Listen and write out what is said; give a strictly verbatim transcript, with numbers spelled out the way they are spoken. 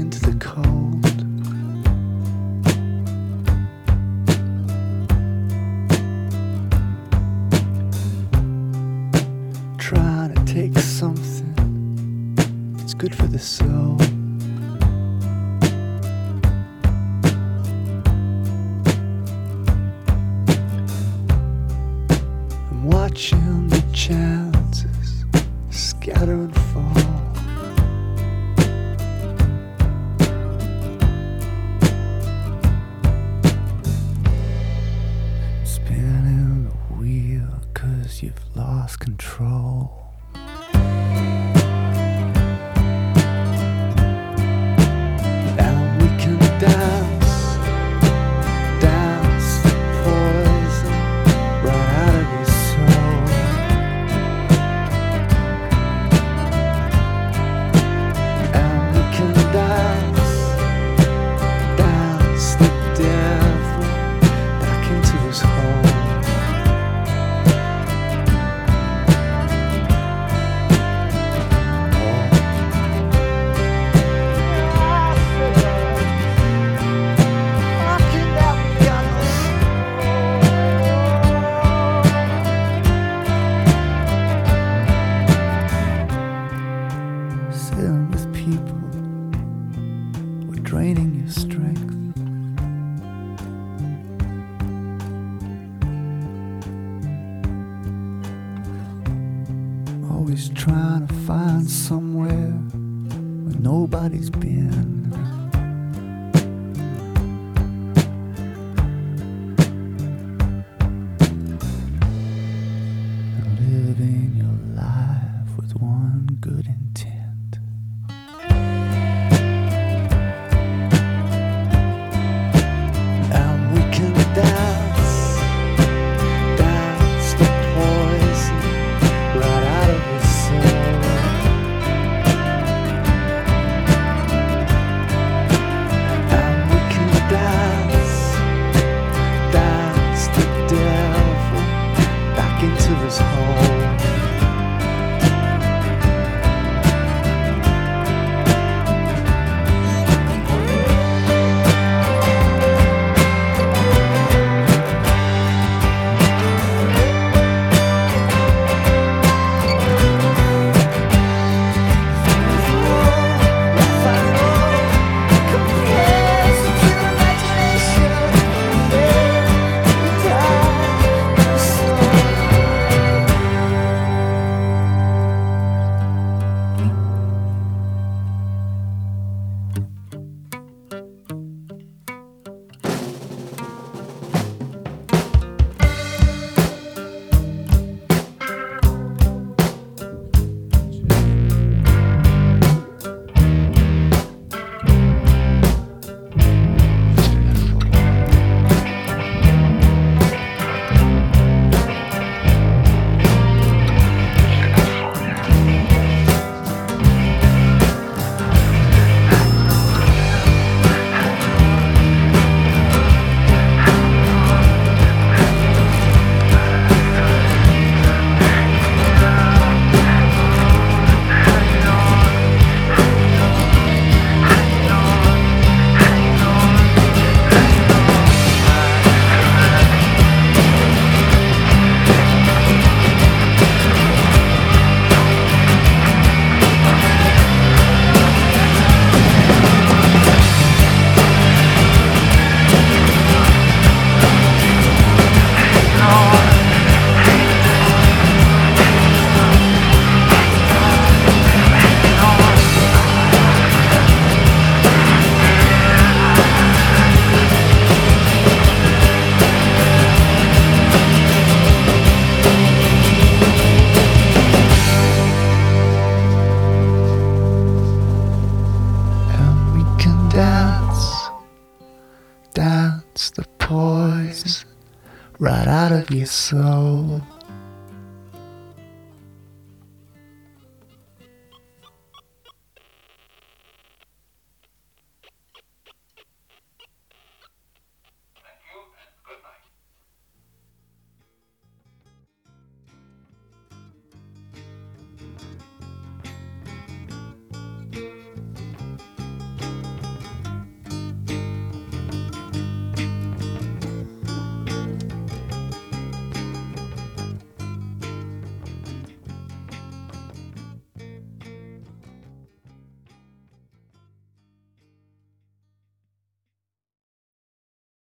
into the cold. Trying to take something that's good for the soul. I'm watching the chances scatter and fall. Spinning the wheel 'cause you've lost control. And we can dance, dance the poison right out of your soul. And we can dance, dance the devil back into his hole. Sitting with people who are draining your strength. Always trying to find somewhere where nobody's been. And living your life with one good intent. And we can dance, dance the poison right out of your soul. And we can dance, dance the devil back into his hole. Dance the poison right out of your soul.